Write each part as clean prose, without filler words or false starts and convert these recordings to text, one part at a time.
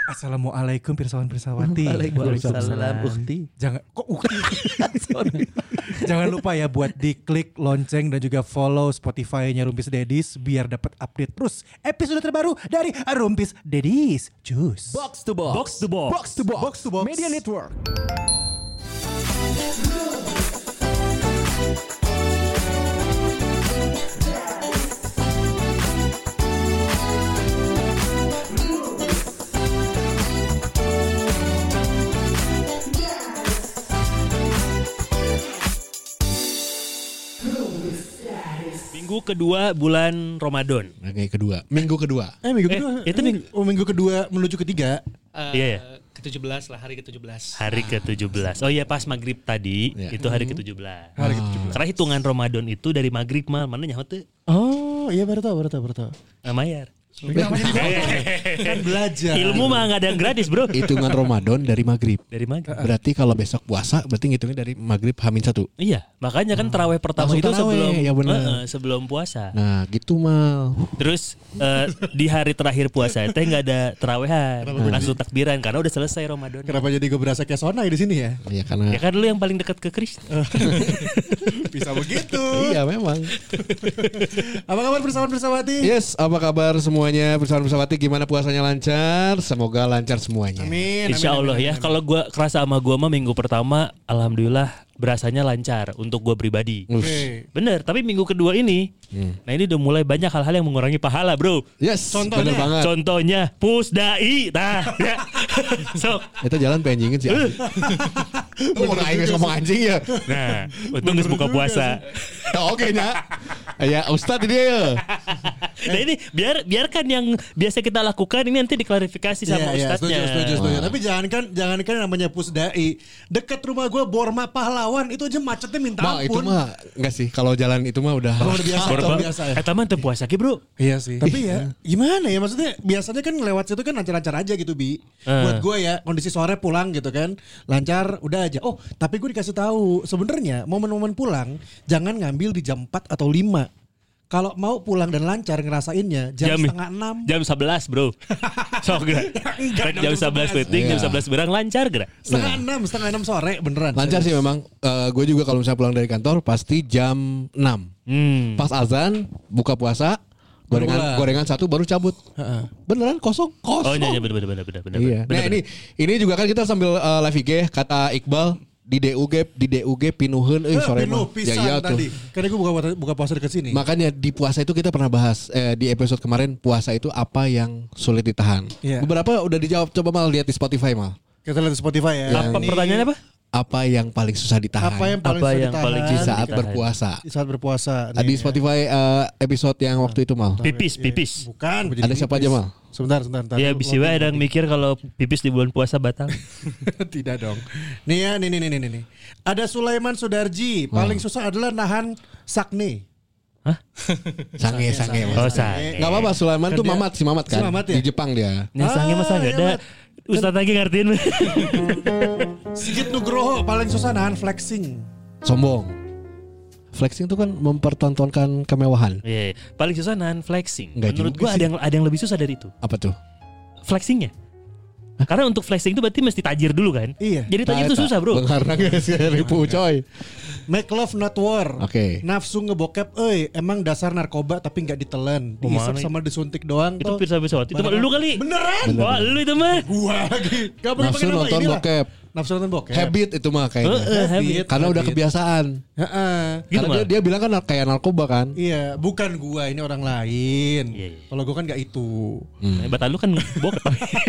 Assalamualaikum pirsawan-pirsawati. Waalaikumsalam Ukti. Jangan kok Ukti. Jangan lupa ya buat diklik lonceng dan juga follow Spotify-nya Rumpis Dedis biar dapat update terus episode terbaru dari Rumpis Dedis. Cus. Box to box. Box to box. Box to box. Box to box. Media Network. Minggu kedua bulan Ramadan. Minggu kedua. Itu minggu kedua menuju ketiga. Iya ya. Ke-17 lah, hari ke-17. Hari ke-17. Oh iya pas maghrib tadi itu hari ke-17. Hari ke-17. Karena hitungan Ramadan itu dari maghrib mal mana nyaho teh? Oh, iya baru tahu. Mayar. Kan belajar. Ilmu mah enggak ada yang gratis, Bro. Hitungan Ramadan dari maghrib. Dari maghrib. Berarti kalau besok puasa berarti ngitungnya dari maghrib H-1. Iya, makanya kan tarawih pertama Langsung itu tarawih, ya bener. sebelum puasa. Nah gitu mal. Terus di hari terakhir puasa teh enggak ada tarawehan, langsung takbiran karena udah selesai Ramadan. Kenapa jadi gue berasa kayak sonai di sini ya? Ya karena Ya kan lu yang paling dekat ke Kristus. Bisa begitu. iya memang. Apa kabar pirsawan-pirsawati? Yes, apa kabar semuanya bersama-bersawati, gimana puasanya lancar? Semoga lancar semuanya. Amin. Insya Allah ya. Kalau gue kerasa sama gue mah minggu pertama, alhamdulillah berasanya lancar untuk gue pribadi. Oke. Bener. Tapi minggu kedua ini, nah ini udah mulai banyak hal-hal yang mengurangi pahala, bro. Yes, Contohnya? bener banget. Contohnya pusdai, ya. So, Itu jalan pengen sih. Mau ngomong anjing ya. nah, untung geus buka puasa. Oke nya. Ya Ustadz ini ya. Nah ini biarkan yang biasa kita lakukan ini nanti diklarifikasi sama ustadznya. Setuju. Tapi jangankan namanya pusdai. Dekat rumah gue Borma Pahlawan itu aja macetnya minta Mal itu ampun. mah enggak sih. Kalau jalan itu mah udah. Udah biasa. Korban, biasa ya. taman teu puasa ki, bro. Iya sih. Tapi ya gimana ya maksudnya biasanya kan lewat situ kan lancar-lancar aja gitu Bi. Buat gue ya kondisi sore pulang gitu kan lancar udah aja. Oh tapi gue dikasih tahu sebenarnya momen-momen pulang jangan ngambil di jam 4 atau 5. Kalau mau pulang dan lancar ngerasainnya jam setengah 6. Jam 11 bro. Sok gerak. Enggak, Jam 11 penting, jam 11 berang lancar gerak. Setengah 6 sore beneran. Lancar sih memang. Gue juga kalau misalnya pulang dari kantor pasti jam 6. Pas azan buka puasa gorengan satu baru cabut. Beneran kosong. Oh iya bener. Iya. Nah ini juga kan kita sambil live IG kata Iqbal di DUG pinuheun sore mah. Pisan Ya iya tadi. tuh. Karena gue buka puasa dekat sini. Makanya di puasa itu kita pernah bahas di episode kemarin puasa itu apa yang sulit ditahan. Iya. Beberapa udah dijawab, coba mal lihat di Spotify mal. Kita lihat di Spotify ya. Apa pertanyaannya apa? Apa yang paling susah ditahan? Apa yang paling Apa susah yang ditahan paling di saat ditahan? berpuasa? Di saat berpuasa. Di Spotify episode yang waktu itu mal. Pipis. Bukan. Ada siapa aja mal? Sebentar. Ya bisi wae ada yang mikir kalau pipis di bulan puasa batal. Tidak dong. Nih. Ada Sulaiman Sudarji. Paling susah adalah nahan sakne. Sange. Oh sange. Gak apa-apa, Sulaiman Kan tuh dia- si Mamat kan. si Mamat ya? Di Jepang dia. Nah sange masa gak ada. Ustadz lagi ngertiin. Sigit Nugroho paling susah nahan flexing. Sombong. Flexing itu kan mempertontonkan kemewahan. Iya, paling susah nahan flexing. Nggak Menurut juga gua sih. ada yang lebih susah dari itu. Apa tuh? Flexingnya. Karena untuk flexing itu berarti mesti tajir dulu kan? Iya. Jadi tajir itu susah, bro. Karena ribu coy. Make love not war. Oke. Nafsu ngebokep, emang dasar narkoba tapi nggak ditelan. Diisap Kemana? sama disuntik doang. Itu toh. pirsa-pirsawati. Itu mah lu kali. Beneran? Wah, lu itu mah. Gua lagi. Gak boleh Nafsu pakai nama nonton inilah. bokep. Nafsu nonton bokep. Habit itu mah kayaknya. Habit. Karena udah kebiasaan. Heeh. Gitu, Karena Mal. dia bilang kan kayak narkoba kan. Iya, bukan gua, ini orang lain. Iya. Kalau gua kan gak itu. Batal lu kan bokep.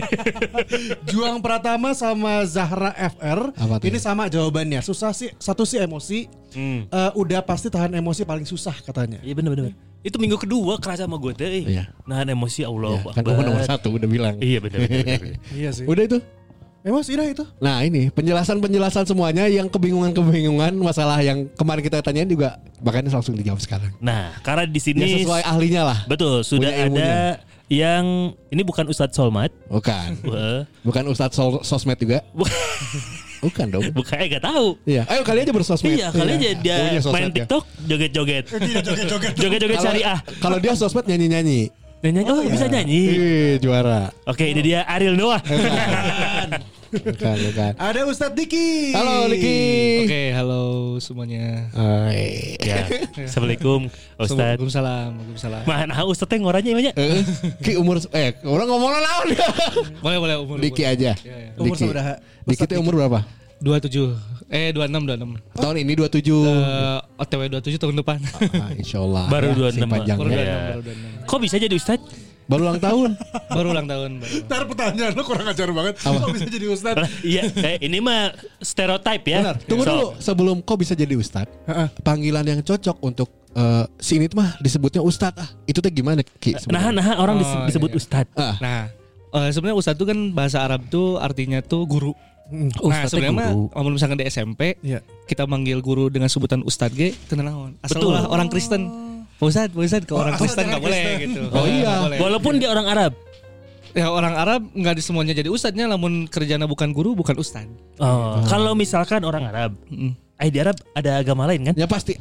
Juang Pratama sama Zahra FR. Apa tuh? Ini sama jawabannya. Susah sih, satu sih emosi. Udah pasti tahan emosi paling susah katanya. Iya bener. Itu minggu kedua kerasa sama gue teh. Iya. Nahan emosi Allah. Ya, kan nomor 1 udah bilang. Iya bener. Iya sih. Udah itu. Emosi dah itu. Nah ini penjelasan semuanya yang kebingungan masalah yang kemarin kita tanyain juga makanya langsung dijawab sekarang. Nah, karena di Ya sini sesuai ahlinya lah. betul sudah Punya ilmunya. ada yang ini bukan Ustadz Solmat. Bukan. Wah. Bukan Ustadz sosmed juga. Bukan dong. Bukan gak tahu. Iya. Ayo kali aja bersosmed. Iya, kali aja dia Punya sosmed main ya. TikTok joget-joget. Joget-joget Kalau- syariah. Kalau dia sosmed nyanyi-nyanyi. Nyanyi, bisa nyanyi. Juara. Oke, ini dia Ariel Noah. Bukan. Ada Ustadz Diki. Halo Diki. Oke, halo semuanya. Ya, Assalamualaikum Ustadz. Waalaikumsalam. Mana Ustadz teh ngoranya banyak. Ki umur orang ngomong naon. Boleh umur. Diki aja. Iya. Umur Diki. sabaraha? Diki teh umur berapa? 26. Tahun ini 27. OTW 27 tahun depan. Insyaallah. Baru 26. Panjang. Baru Ya. 26. Kok bisa jadi Ustadz? Baru ulang tahun. Baru ulang tahun. Ntar pertanyaan lo kurang ajar banget. Kok bisa jadi Ustadz? Iya, ini mah stereotype ya. Benar. Tunggu dulu sebelum kok bisa jadi Ustadz. Panggilan yang cocok untuk si ini mah disebutnya Ustadz. Itu teh gimana Ki? Nah orang disebut iya. Ustadz. Nah, sebenarnya ustadz itu kan bahasa Arab tuh artinya tuh guru. Nah, sebenarnya mah kalau misalkan di SMP, kita manggil guru dengan sebutan ustadz ge teu naon. Asal ulah orang Kristen. Ustadz ke orang Kristen enggak boleh gitu. Oh iya. Boleh. Walaupun dia orang Arab. Ya orang Arab enggak di semuanya jadi ustadznya, namun kerjanya bukan guru, bukan ustadz. Kalau misalkan orang Arab, di Arab ada agama lain kan? Ya pasti.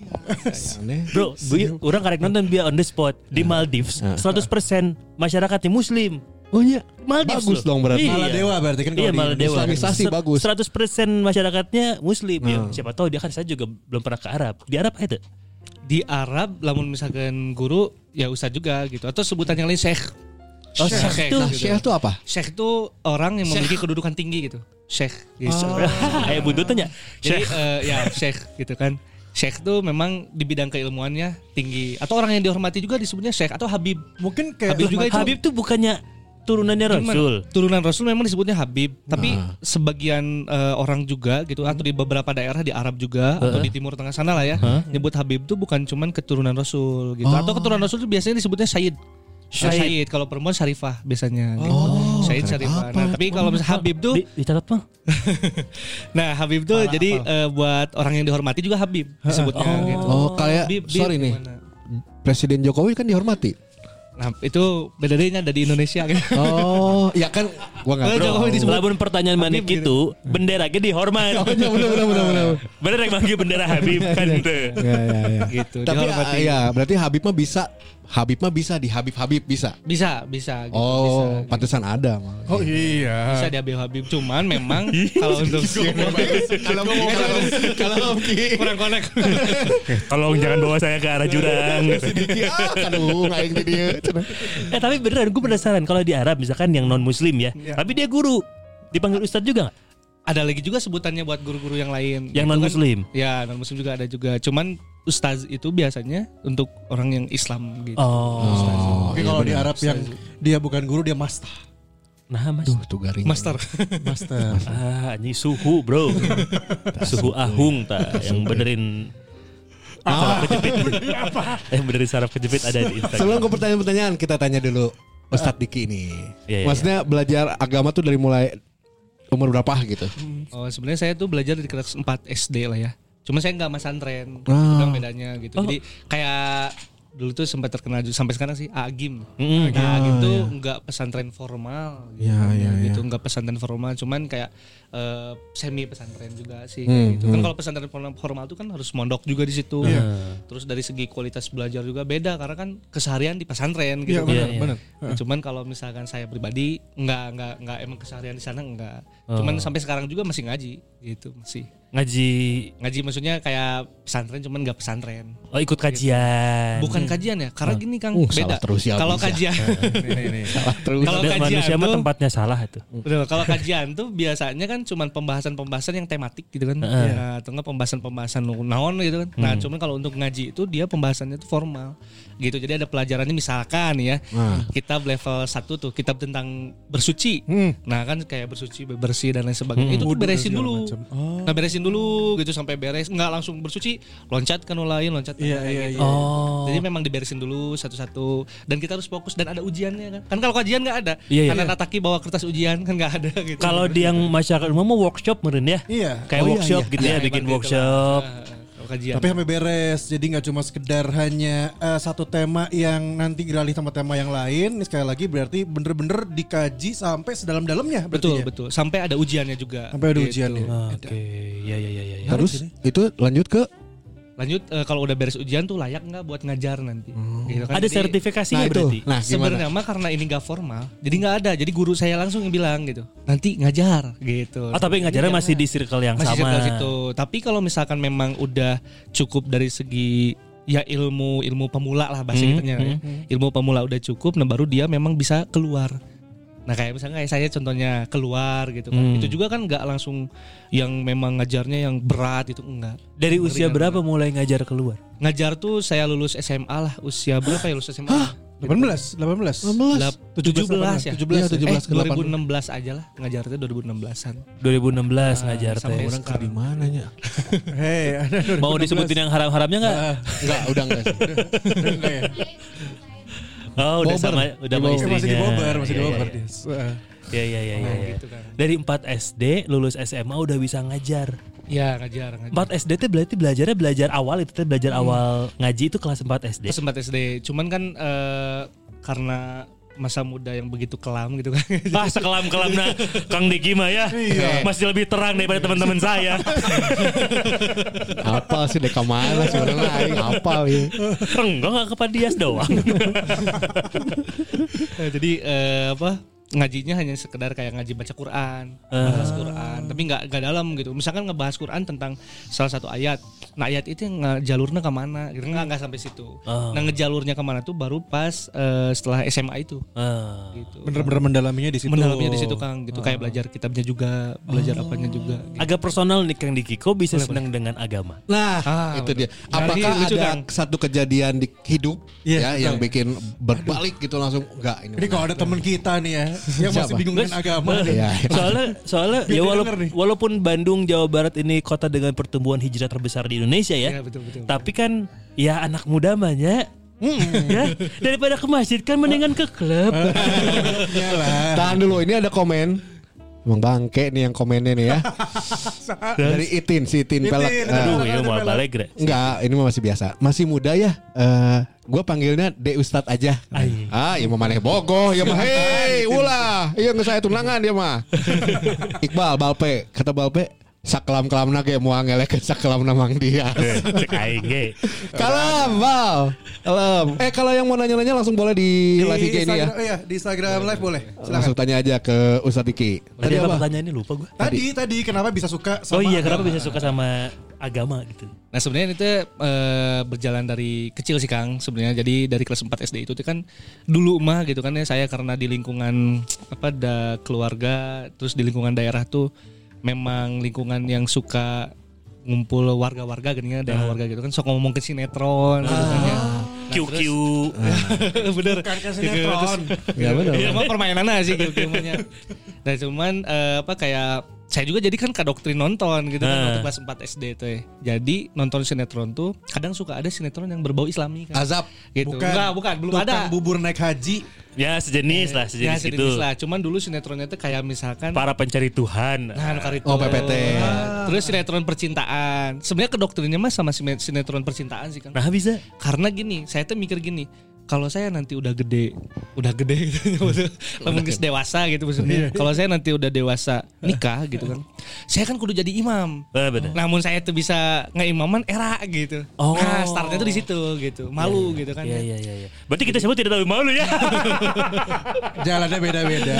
Bro, orang karek nonton dia on the spot di Maldives. 100% masyarakatnya Muslim. Oh iya. Maldives Bagus dong berarti. Iya. Maladewa berarti kan. Iya, Maladewa. Islamisasi bagus. 100% masyarakatnya Muslim. Ya, siapa tahu dia kan saya juga belum pernah ke Arab. Di Arab ada. Di Arab, lamun misalkan guru, ya ustadz juga gitu. Atau sebutan yang lain syekh. Syekh itu. Nah, Syekh itu apa? Syekh itu orang yang memiliki kedudukan tinggi gitu. Syekh. Gitu. Kayak buntutnya. Jadi ya syekh gitu kan. Syekh itu memang di bidang keilmuannya tinggi. Atau orang yang dihormati juga disebutnya syekh atau habib. Mungkin kayak Habib juga itu. Habib tuh bukannya turunannya Rasul. Turunan Rasul memang disebutnya Habib, tapi sebagian orang juga gitu atau di beberapa daerah di Arab juga atau di Timur Tengah sana lah ya, nyebut Habib tuh bukan cuman keturunan Rasul gitu. Atau keturunan Rasul tuh biasanya disebutnya Sayyid. Sayyid kalau perempuan Syarifah biasanya gitu. Sayyid Syarifah. Nah, tapi kalau misalnya Habib tuh Dicatat mah. nah, Habib tuh jadi buat orang yang dihormati juga Habib disebutnya gitu. Oh, kayak Habib, sorry nih. gimana? Presiden Jokowi kan dihormati. Nah, itu bedanya ada di Indonesia kan. Oh, ya kan gua enggak Jokowi disebut Lamun pertanyaan mana gitu, bendera ge dihormat. bener. Bener yang manggil bendera Habib kan teu. Ya. gitu. Tapi dihormati. ya berarti Habib mah bisa di Habib bisa. Bisa gitu. Oh, bisa. pantesan ada. Oh iya. Bisa di Habib cuman memang kalau untuk kalau kurang konek. Tolong jangan bawa saya ke arah jurang. Aduh, aing di dieu. Tapi beneran gue penasaran kalau di Arab misalkan yang non muslim ya, tapi dia guru dipanggil ustadz juga nggak? Ada lagi juga sebutannya buat guru-guru yang lain. Yang Itu non muslim? Kan, ya non muslim juga ada juga. Cuman ustaz itu biasanya untuk orang yang Islam gitu. Oh. Oke, kalau di Arab yang dia bukan guru dia master. Nah mas. Tuh garing. Master. Ini suhu bro. Suhu ahung yang benerin. Saraf kejepit. Yang benerin saraf kejepit ada di Instagram. Sebelum ke pertanyaan-pertanyaan kita tanya dulu Ustadz Diki ini. Iya. Maksudnya belajar agama tuh dari mulai umur berapa gitu? Oh, sebenarnya saya tuh belajar di kelas 4 SD lah ya. Cuma saya nggak pesantren. Itu kan bedanya gitu. Jadi kayak dulu tuh sempat terkenal sampai sekarang sih Agim. Agim tuh nggak pesantren formal gitu. Gitu nggak pesantren formal, cuman kayak semi pesantren juga sih kayak gitu. Kan kalau pesantren formal tuh kan harus mondok juga di situ. Terus dari segi kualitas belajar juga beda karena kan keseharian di pesantren gitu. Benar. Cuman kalau misalkan saya pribadi nggak emang keseharian di sana nggak. Cuman sampai sekarang juga masih ngaji gitu masih. Ngaji maksudnya kayak pesantren cuman nggak pesantren. Oh ikut kajian. Bukan kajian ya, karena gini Kang beda. Kalau kajian, kalau kajian manusia mah tuh, tempatnya salah itu. betul, kalau kajian tuh biasanya kan cuman pembahasan-pembahasan yang tematik gitu kan, nah, atau enggak pembahasan-pembahasan naon gitu kan. Nah cuman kalau untuk ngaji itu dia pembahasannya tuh formal gitu. Jadi ada pelajarannya misalkan ya, kitab level 1 tuh kitab tentang bersuci. Nah kan kayak bersuci, bersih dan lain sebagainya. Itu tuh beresin dulu. Nah beresin dulu gitu sampai beres, nggak langsung bersuci, loncat ke lain, loncat ke gitu. Jadi memang diberesin dulu satu-satu dan kita harus fokus dan ada ujiannya kan. Kan kalau kajian nggak ada, karena Nataki bawa kertas ujian kan nggak ada gitu. Kalau di yang masyarakat umum mau workshop meren ya. Iya. Kayak workshop gitu ya, bikin workshop. Kajian. Tapi sampai beres, jadi nggak cuma sekedar hanya satu tema yang nanti beralih sama tema yang lain. Sekali lagi berarti bener-bener dikaji sampai sedalam-dalamnya. Betul. Sampai ada ujiannya juga. Sampai ada gitu. ujiannya. Oke, ya. Terus itu lanjut ke lanjut kalau udah beres ujian tuh layak nggak buat ngajar nanti. Gitu kan. Ada Jadi, sertifikasinya Nah, itu. berarti. Nah, gimana? sebenarnya mah karena ini nggak formal, jadi nggak ada. Jadi guru saya langsung yang bilang gitu, nanti ngajar gitu. Oh, tapi ngajarnya masih di circle yang masih sama. circle situ. Tapi kalau misalkan memang udah cukup dari segi ya ilmu pemula lah bahasa kitanya ya. Ilmu pemula udah cukup, nah baru dia memang bisa keluar. Nah kayak misalnya kayak saya contohnya keluar gitu kan. Itu juga kan nggak langsung yang memang ngajarnya yang berat itu enggak. Dari usia berapa mulai ngajar keluar? Ngajar tuh saya lulus SMA lah. Usia berapa ya lulus SMA? 18. 17 ya. 17 ke 2016 aja lah ngajar itu 2016-an. 2016 ngajar teh. sampai Orang di mananya? Hei, ada 2016. Mau disebutin yang haram-haramnya enggak? Enggak, udah enggak sih. Enggak ya? Oh, udah Bober. sama istrinya. Masih di Bogor, masih di Iya, Bogor iya. dia. Iya. Gitu kan. Dari 4 SD lulus SMA udah bisa ngajar. Ya ngajar. 4 SD itu berarti belajar awal itu belajar awal ngaji itu kelas 4 SD. Kelas 4 SD. Cuman kan karena masa muda yang begitu kelam gitu kan. Ah, sekelam-kelamnya Kang Diki mah ya. Masih lebih terang daripada teman-teman saya. Apal sih deka mana sebenarnya aing apal ya. Enggak kepada dia doang. Jadi ngajinya hanya sekedar kayak ngaji baca Quran, bahas Quran, tapi nggak dalam gitu. Misalkan ngebahas Quran tentang salah satu ayat, nah ayat itu yang jalurnya kemana, gitu nggak sampai situ. Nah ngejalurnya kemana tuh baru pas setelah SMA itu. Gitu. Bener-bener mendalaminya di situ. Mendalaminya di situ Kang, gitu kayak belajar kitabnya juga, belajar apanya juga. Gitu. Agak personal nih Kang Diki, kok bisa senang dengan agama? Nah, itu dia. Apakah lucu, ada Kang. satu kejadian di hidup Iya, ya yang bikin berbalik gitu langsung enggak ini. Ini kalau ada temen kita nih ya, yang masih Siapa? bingung dengan agama. Ya, Soalnya ya walaupun Bandung Jawa Barat ini kota dengan pertumbuhan hijrah terbesar di Indonesia ya. Iya, betul. Tapi kan ya anak muda banyak. Ya, daripada ke masjid kan mendingan ke klub. tahan dulu, ini ada komen. Emang bangke nih yang komennya nih ya. Dari si Itin pelak. Aduh, ini mau balik gak? Enggak, ini mah masih biasa. Masih muda ya. Gue panggilnya De Ustad aja. Ah, iya mah maneh bogoh ya mah. Hei, ulah. Iya nggak saya tunangan dia mah. Iqbal Balpe, kata Balpe, sakelam-kelamna ge moal ngelekeun sakelamna Mang dia. Cek aing ge. Kalam, Bal. Kalam. Kalau yang mau nanya-nanya langsung boleh di live IG ini ya. Iya, di Instagram live boleh. Langsung tanya aja ke Ustadz Diki. Tadi apa pertanyaannya lupa gue. Tadi kenapa bisa suka sama Oh iya, kenapa bisa suka sama agama gitu? Nah sebenarnya itu berjalan dari kecil sih Kang sebenarnya. Jadi dari kelas 4 SD itu kan dulu mah gitu kan ya, saya karena di lingkungan keluarga terus di lingkungan daerah tuh memang lingkungan yang suka ngumpul warga-warga gini ya, daerah warga gitu kan, sok ngomong ke sinetron gitu kan ya. QQ. Bener. Bukan ke sinetron. Ya benar. Iya mah permainannya sih game-gamenya. Nah cuman kayak saya juga jadi kan kadoktrin nonton gitu kan waktu kelas 4 SD tuh ya. Jadi nonton sinetron tuh kadang suka ada sinetron yang berbau Islami kan. Azab. Gitu. Bukan. Bukan, belum Tukang ada. bubur naik haji. Ya sejenis lah, Ya, sejenis sejenis itu. lah. Cuman dulu sinetronnya tuh kayak misalkan Para pencari Tuhan. Nah, itu. Oh, PPT. Terus sinetron percintaan. Sebenarnya kedoktrinnya mah sama sinetron percintaan sih kan. Nah bisa. Karena gini, saya tuh mikir gini, kalau saya nanti udah gede gitu, maksudnya geus dewasa gitu maksudnya. Kalau saya nanti udah dewasa nikah gitu kan, saya kan kudu jadi imam. Benar. Namun saya tuh bisa ngeimaman era gitu. Oh. Nah, startnya tuh di situ gitu, malu gitu kan. Iya. Berarti kita semua tidak tahu malu ya. Jalannya beda-beda.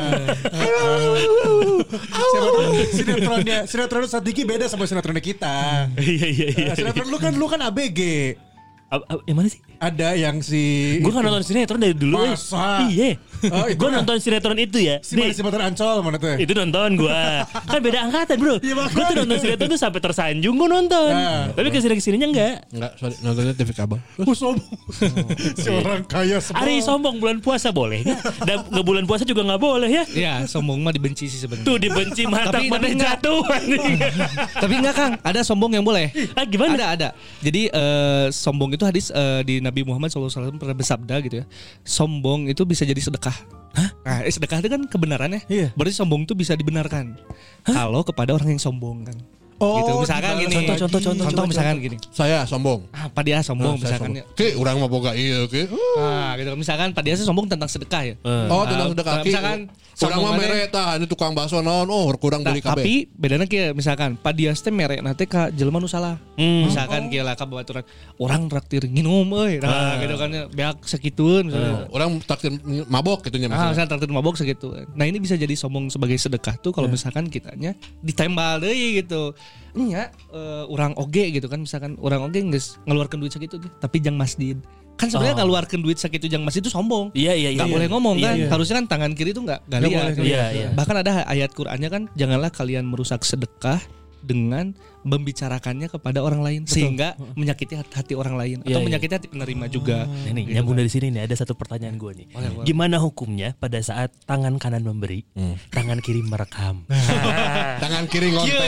Sinetron Ustadz Diki beda sama sinetronnya kita. Iya. Sinetron lu kan ABG. Yang mana sih? Ada yang si Gue kan nonton sinetron dari dulu. Masa? Iya. Oh, itu Gue kan. nonton sinetron itu ya. si mana Nih, si Batar Ancol mana tuh? itu nonton gue. Kan beda angkatan bro. Iya, makanya. Gue tuh nonton sinetron tuh sampai tersanjung gue nonton. Nah. Tapi kesini-kesininya enggak. Enggak, sorry, nontonnya TV kabel. Sombong. Si orang kaya semua. Hari sombong bulan puasa boleh nggak? Dan nggak bulan puasa juga nggak boleh ya. Iya, sombong mah dibenci sih sebenarnya. Tuh dibenci mata Tapi mana enggak. jatuh. Tapi enggak Kang, ada sombong yang boleh. Ah gimana? Ada. Jadi sombong itu hadis di Nabi Muhammad SAW pernah bersabda gitu ya. Sombong itu bisa jadi sedekah. Hah? Nah, sedekah itu kan kebenaran ya. Iya. Berarti sombong itu bisa dibenarkan. Kalau kepada orang yang sombong kan. gitu. Misalkan gimana? gini. Contoh misalkan gini. Saya sombong. Pak Dia sombong Saya misalkan. sombong. Ki, urang mah boga ieu ki. Nah, gitu. Misalkan Pak Dia sombong tentang sedekah ya. Oh, tentang sedekah ki. Misalkan Urang mah sombongannya- mere tah, ini tukang bakso naon, kurang beli kabeh. Tapi bedana kieu misalkan Pak Dia teh mere nanti ka jelema nu salah. Misalkan kieu lah ka babaturan orang traktir nginum euy. Nah, gitu kan beak sakitueun misalnya. Orang takdir mabok gitu nya Misalnya traktir mabok segitu. Nah, ini bisa jadi sombong sebagai sedekah tuh kalau misalkan kitanya ditembal deui gitu. Nya urang oge gitu kan misalkan urang oge geus ngeluarkeun duit sakitu tapi jang masjid. Kan sebenarnya ngeluarkeun duit sakitu jang masjid itu sombong. Iya. Nggak boleh ngomong kan. Iya. Harusnya kan tangan kiri itu nggak lihat. Iya. Bahkan ada ayat Qur'annya kan janganlah kalian merusak sedekah dengan membicarakannya kepada orang lain sehingga menyakiti hati orang lain atau menyakiti hati penerima juga. Nih, nyambung dari sini nih ada satu pertanyaan gue nih. Boleh. Gimana hukumnya pada saat tangan kanan memberi, tangan kiri merekam? Tangan kiri ngonten.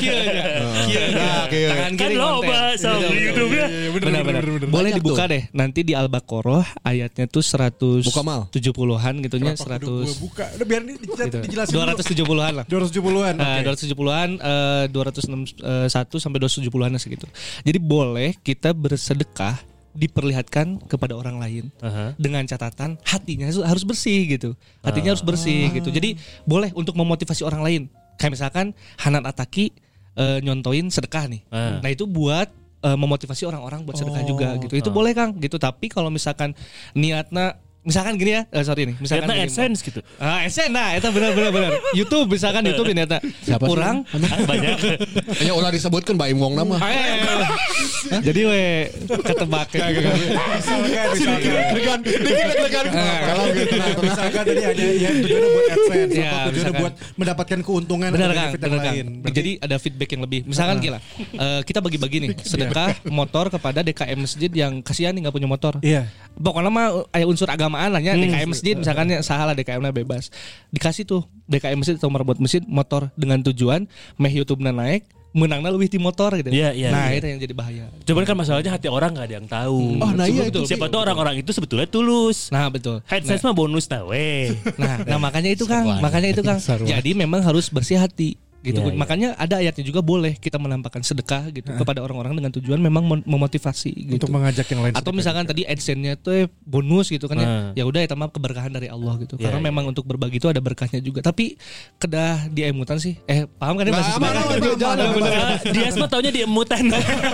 Tangan Kan kiri lo konten. sama YouTube-nya. Benar. Boleh dibuka deh. Nanti di Al-Baqarah ayatnya tuh 170-an Buka, Mal. gitu nya 100 Gue buka. Udah biar ini gitu. dijelasin dulu. 270-an lah. 270-an. Nah, Oke. 270-an 261 sampai 270-an segitu. Jadi boleh kita bersedekah diperlihatkan kepada orang lain dengan catatan hatinya harus bersih gitu. Hatinya harus bersih gitu. Jadi boleh untuk memotivasi orang lain. Kayak misalkan Hanan Ataki nyontoin sedekah nih. Nah, itu buat memotivasi orang-orang buat sedekah juga gitu. Itu boleh Kang gitu. Tapi kalau misalkan niatnya misalkan gini ya, sorry nih, misalkan Ternyata gini, AdSense gitu. AdSense, nah itu benar. YouTube misalkan YouTube ini ternyata Siapa sih? kurang. Banyak. Ya ulah disebutkan Baim Wong nama. Jadi we ketebak. Misalkan kalau gitu misalkan tadi hanya yang tujuannya buat AdSense Ya, atau tujuannya misalkan. buat mendapatkan keuntungan Benar atau Kang, benefit yang benar Kang. lain. Jadi ada feedback yang lebih. Misalkan gila, kita bagi-bagi nih sedekah motor kepada DKM masjid yang kasihan nih nggak punya motor. Iya. Pokoknya mah ada unsur agamaan lah ya DKM masjid misalkan salah DKM-nya bebas. Dikasih tuh DKM masjid atau marbot masjid motor dengan tujuan meh YouTube-na naik menangna lebih di motor gitu. Iya. Nah, itu yang jadi bahaya. Cuman kan masalahnya hati orang gak ada yang tahu. Oh, nah iya Betul. itu. Siapa tahu orang-orang itu sebetulnya tulus. Nah, betul. AdSense mah bonus tawe. Nah, makanya itu Kang. Jadi memang harus bersih hati gitu. Iya, iya. Makanya ada ayatnya juga boleh kita menampakkan sedekah gitu kepada orang-orang dengan tujuan memang memotivasi gitu. Untuk mengajak yang lain. Atau sedekah. misalkan tadi AdSense-nya tuh bonus gitu kan ya udah itu mah keberkahan dari Allah gitu. Karena iya. memang untuk berbagi itu ada berkahnya juga. Tapi kedah diemutan sih. Paham kan ini bahasa Dia semua taunya di emutan.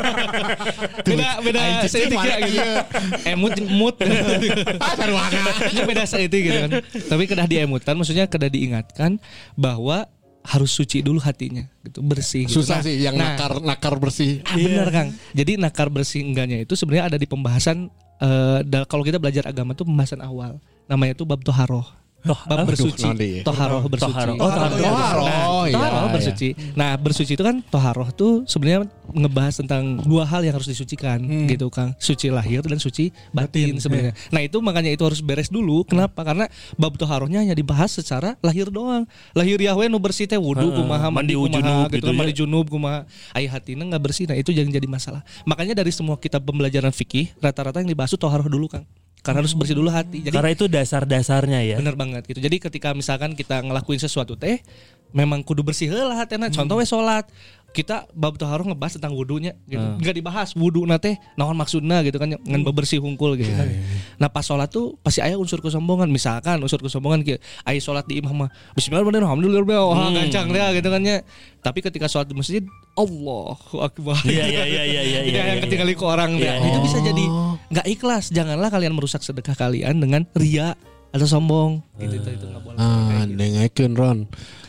beda seetik ya gitu. Emut. Ini beda seetik gitu kan. Tapi kedah diemutan maksudnya kedah diingatkan bahwa harus suci dulu hatinya gitu, bersih gitu. Susah sih yang nakar bersih. Benar Kang. Jadi nakar bersih enggaknya itu sebenarnya ada di pembahasan kalau kita belajar agama tuh pembahasan awal. Namanya tuh bab toharoh. Bab bersuci. Toharoh bersuci. Toharoh, iya, Toharoh iya. bersuci. Nah, bersuci itu kan toharoh tuh sebenarnya ngebahas tentang dua hal yang harus disucikan gitu Kang. Suci lahir dan suci batin sebenarnya. Nah, itu makanya itu harus beres dulu. Kenapa? Karena bab toharohnya hanya dibahas secara lahir doang. Lahir Yahweh nu bersih teh wudu kumaha, mandi kumaha, junub gitu gitu kan, ya. mandi junub kumaha. Ai hatina enggak bersih. Nah, itu yang jadi masalah. Makanya dari semua kitab pembelajaran fikih rata-rata yang dibahas itu toharoh dulu Kang. Karena harus bersih dulu hati. Jadi Karena itu dasar-dasarnya ya. bener banget gitu. Jadi ketika misalkan kita ngelakuin sesuatu teh memang kudu bersih heula hatena. Contohnya salat. Kita bab toharoh ngebahas tentang wudunya gitu. Enggak dibahas wudu teh naon maksudna gitu kan ngan bebersih hungkul gitu kan. Nah, pas salat tuh pasti aya unsur kesombongan. Misalkan unsur kesombongan kieu, aya salat di imam mah bismillahirrahmanirrahim alhamdulillah wah gancang dia gitu kan nya. Tapi ketika salat di masjid Allahu akbar. Iya. Tidak yang ketinggalan ke orang dia. Itu bisa jadi nggak ikhlas. Janganlah kalian merusak sedekah kalian dengan ria atau sombong. Gitu itu nggak boleh. Dengekeun Ron.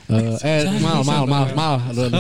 Mal. Ron.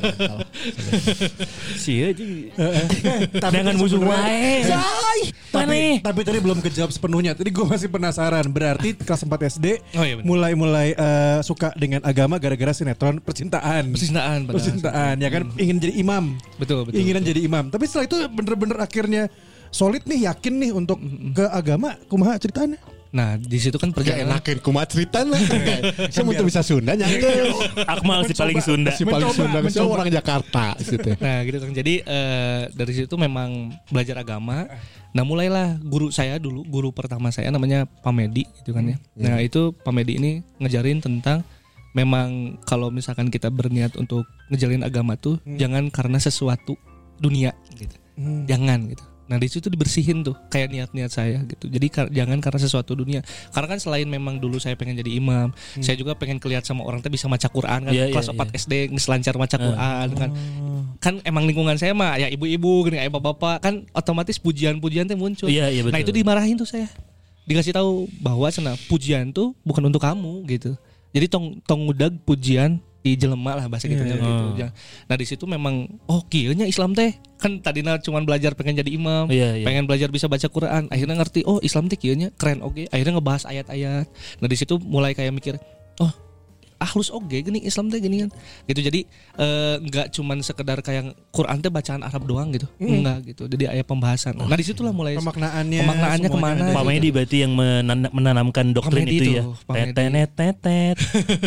Sia aja. Jangan musuh wae. Tapi tadi belum kejawab sepenuhnya. Tadi gue masih penasaran. Berarti kelas 4 SD Oh, iya benar. mulai suka dengan agama gara-gara sinetron percintaan. Percintaan ya kan ingin jadi imam. Betul. Inginan jadi imam. Tapi setelah itu bener-bener akhirnya solid nih, yakin nih untuk ke agama. Kumaha ceritanya? Nah, di situ kan Ya perjalanan enakin kumaha cerita lah. Saya mau bisa Sunda nyangkeun. Akmal si paling Sunda. Si paling Sunda saya orang Jakarta gitu. Nah gitu kan. Jadi dari situ memang belajar agama. Nah mulailah guru saya dulu, guru pertama saya namanya Pak Medi gitu kan ya. Nah itu Pak Medi ini ngajarin tentang memang kalau misalkan kita berniat untuk ngejalin agama tuh jangan karena sesuatu dunia gitu. Jangan gitu. Nah di situ dibersihin tuh kayak niat-niat saya gitu. Jadi jangan karena sesuatu dunia. Karena kan selain memang dulu saya pengen jadi imam, saya juga pengen kelihatan sama orang tuh bisa maca Quran kan. Kelas 4 SD ngeselancar maca Quran kan. Kan emang lingkungan saya mah ya ibu-ibu gini, kayak bapak-bapak kan otomatis pujian-pujian tuh muncul. Betul. Nah itu dimarahin tuh saya. Dikasih tahu bahwa pujian tuh bukan untuk kamu gitu. Jadi tong udag pujian di jelema lah bahasa gitu gitu. Nah di situ memang kieu nya Islam teh kan tadinya cuma belajar pengen jadi imam, pengen belajar bisa baca Quran, akhirnya ngerti Islam teh kieu nya keren akhirnya ngebahas ayat-ayat. Nah di situ mulai kayak mikir ahlus gini Islam teh gini kan gitu. Jadi nggak cuman sekedar kayak Quran teh bacaan Arab doang gitu, enggak gitu. Jadi ayat pembahasan. Nah di situlah mulai pemaknaannya kemana? Pak Medi berarti yang menanamkan doktrin itu ya. Tetet.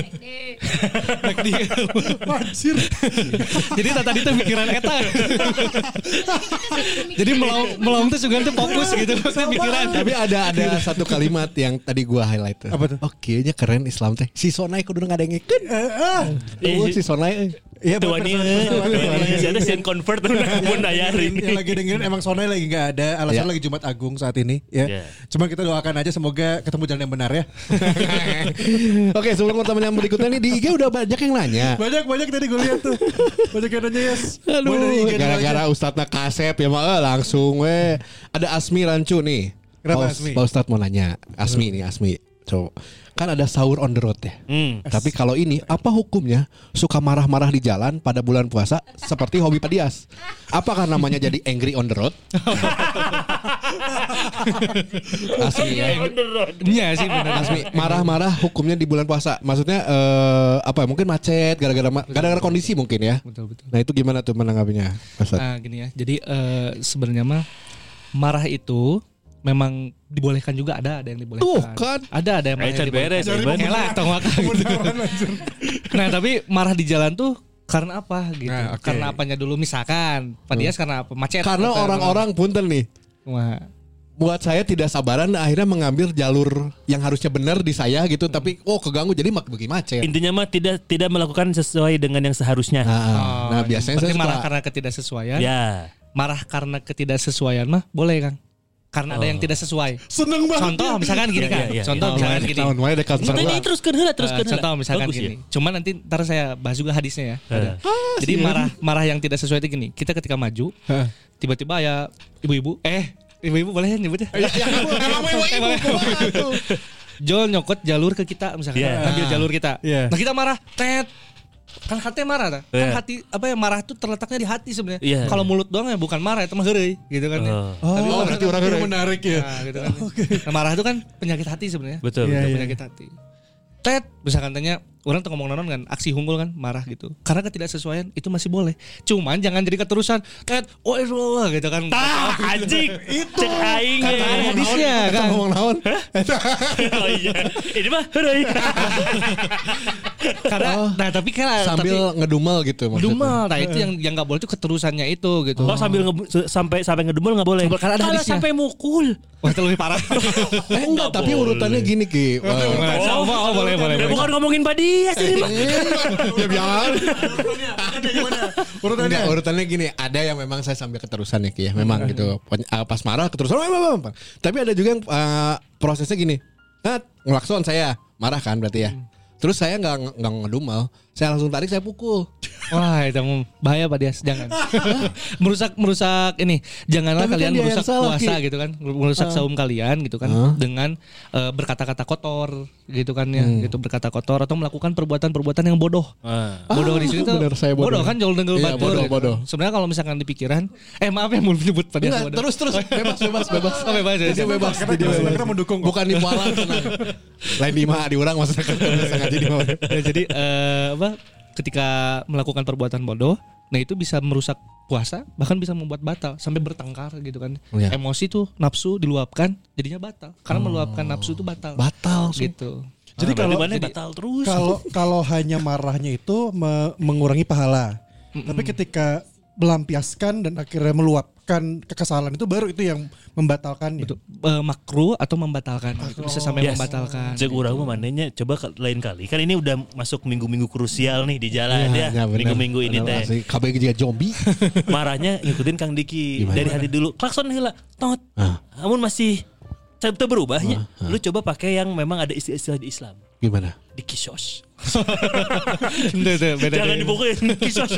Anjir. Jadi tadi tuh pikiran eta. Jadi melom tuh juga tuh fokus gitu. Pikiran. Tapi ada satu kalimat yang tadi gua highlight tuh. Apa tuh? Nya keren Islam teh. Si Sonai kudu ngadengkeun. Si Sonai. Iya tuanya ada sian convert pun dayarin. Yang lagi dengerin emang Sonai lagi nggak ada, alasan lagi Jumat Agung saat ini ya. Cuma kita doakan aja semoga ketemu jalan yang benar ya. Oke, sebelum pertanyaan berikutnya nih di IG udah banyak yang nanya. Banyak tadi gue lihat tuh. Banyak yang nanya yes. Aduh, gara-gara Ustadznya kasep ya mah langsung ada Asmi Rancu nih. Kenapa Asmi? Pak Ustadz mau nanya. Asmi. So, kan ada sahur on the road ya. Tapi kalau ini apa hukumnya suka marah-marah di jalan pada bulan puasa seperti hobi Pak Dias? Apakah namanya jadi angry on the road? Asmi ya. Iya sih benar. Asmi, marah-marah hukumnya di bulan puasa. Maksudnya mungkin macet gara-gara kondisi mungkin ya. Betul. Nah, itu gimana tuh menanggapinya? Gini ya. Jadi sebenarnya mah marah itu memang dibolehkan juga, ada yang dibolehkan. Tuh kan. Ada yang beres. Nah, tapi marah di jalan tuh karena apa gitu? Nah, okay. Karena apanya dulu misalkan, Pak Dias karena apa? Macet. Karena orang-orang punten nih. Wah. Buat saya tidak sabaran akhirnya mengambil jalur yang harusnya benar di saya gitu, tapi keganggu jadi bagi macet. Intinya mah tidak melakukan sesuai dengan yang seharusnya. Nah, biasanya saya marah karena ketidaksesuaian. Ya. Marah karena ketidaksesuaian mah boleh, Kang. Karena ada yang tidak sesuai. Seneng banget. Contoh misalkan gini kan. Contoh misalkan gini. Teruskan heula. Contoh misalkan gini. Cuman nanti ntar saya bahas juga hadisnya ya. Jadi marah yang tidak sesuai itu gini. Kita ketika maju, tiba-tiba ya ibu-ibu. Ibu-ibu boleh nyebut ya? Jol nyokot jalur ke kita misalkan. Ambil jalur kita. Nah kita marah. Kan hati marah kan hati marah tuh terletaknya di hati sebenarnya. Kalau mulut doang ya bukan marah, itu mah heureuy gitu kan. Tapi berarti orang heureuy menarik ya. Nah, gitu kan. Nah, marah itu kan penyakit hati sebenarnya. Betul. Penyakit hati. Misalkan tanya orang tuh ngomong nanon kan aksi unggul kan marah gitu. Karena ketidaksesuaian itu masih boleh. Cuman jangan jadi keterusan gitu kan. Anjing. Itu cek aing. Karena ada hadisnya kan. Ngomong naon? Oh iya. Ini mah heureuy. Karena tapi kan sambil ngedumel gitu maksudnya. Ngedumel. Nah itu yang enggak boleh tuh keterusannya itu gitu. Sampai ngedumel enggak boleh. Karena ada hadisnya. Sampai mukul. Wah itu lebih parah. Enggak, tapi urutannya gini Ki. Boleh. Bukan ngomongin Pak Dias ini mah. Ya biar. Urutannya. Urutannya gini, ada yang memang saya sambil keterusan ya Ki ya. Memang gitu. Pas marah keterusan. Tapi ada juga yang prosesnya gini. Ngelakson saya marah kan berarti ya. Terus saya nggak ngedumel, saya langsung tarik, saya pukul. Wah itu bahaya Pak Dias, jangan. merusak ini, janganlah tapi kalian kan merusak puasa Ki. gitu kan, merusak saum kalian gitu kan, dengan berkata-kata kotor gitu kan ya, gitu berkata kotor atau melakukan perbuatan-perbuatan yang bodoh. Bodoh di sini tuh, bener, saya bodoh kan jauh dengar iya, batur. Bodoh. Sebenarnya kalau misalkan di pikiran, maaf ya mau nyebut Pak Dias. Terus bebas. Bebas. Kita mendukung. Bukan di pola lain di mah di orang maksudnya sengaja di mah. Jadi ketika melakukan perbuatan bodoh, nah itu bisa merusak puasa, bahkan bisa membuat batal sampai bertengkar gitu kan. Emosi tuh nafsu diluapkan jadinya batal. Karena meluapkan nafsu itu batal gitu. Jadi kalau batal terus. Kalau hanya marahnya itu mengurangi pahala. Tapi ketika melampiaskan dan akhirnya meluapkan kekesalan itu baru itu yang membatalkannya. Betul. Makruh atau membatalkan gitu. Bisa sampai membatalkan. Cek urang mah manehnya coba lain kali. Kan ini udah masuk minggu-minggu krusial nih di jalan ya. Minggu-minggu ini teh. KB juga zombie. Marahnya ngikutin Kang Diki dari hati dulu. Klakson heula. Tot. Namun masih itu berubahnya. Lu coba pakai yang memang ada istilah di Islam. Gimana? Dikisos. Beda. Jangan dibukuin kisos.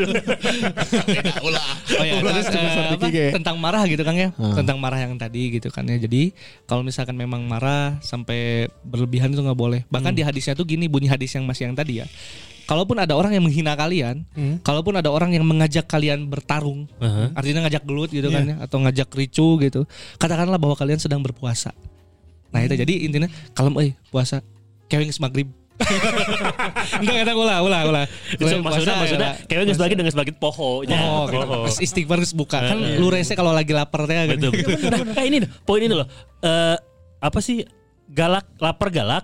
Oh ya, terus tentang marah gitu Kang ya. Tentang marah yang tadi gitu kan ya. Jadi kalau misalkan memang marah sampai berlebihan itu enggak boleh. Bahkan di hadisnya tuh gini, bunyi hadis yang masih yang tadi ya. Kalaupun ada orang yang menghina kalian, kalaupun ada orang yang mengajak kalian bertarung, artinya ngajak gelut gitu kan ya, atau ngajak ricu gitu, katakanlah bahwa kalian sedang berpuasa. Nah itu jadi intinya kalau puasa kewing maghrib. Enggak ulah. Maksudnya kayak geus lagi dengan sebagian poho nya. Gitu. Istighfar geus buka. Kan lu rese kalau lagi lapar teh gitu. Betul. Nah, ini poin ini loh. Apa sih lapar galak?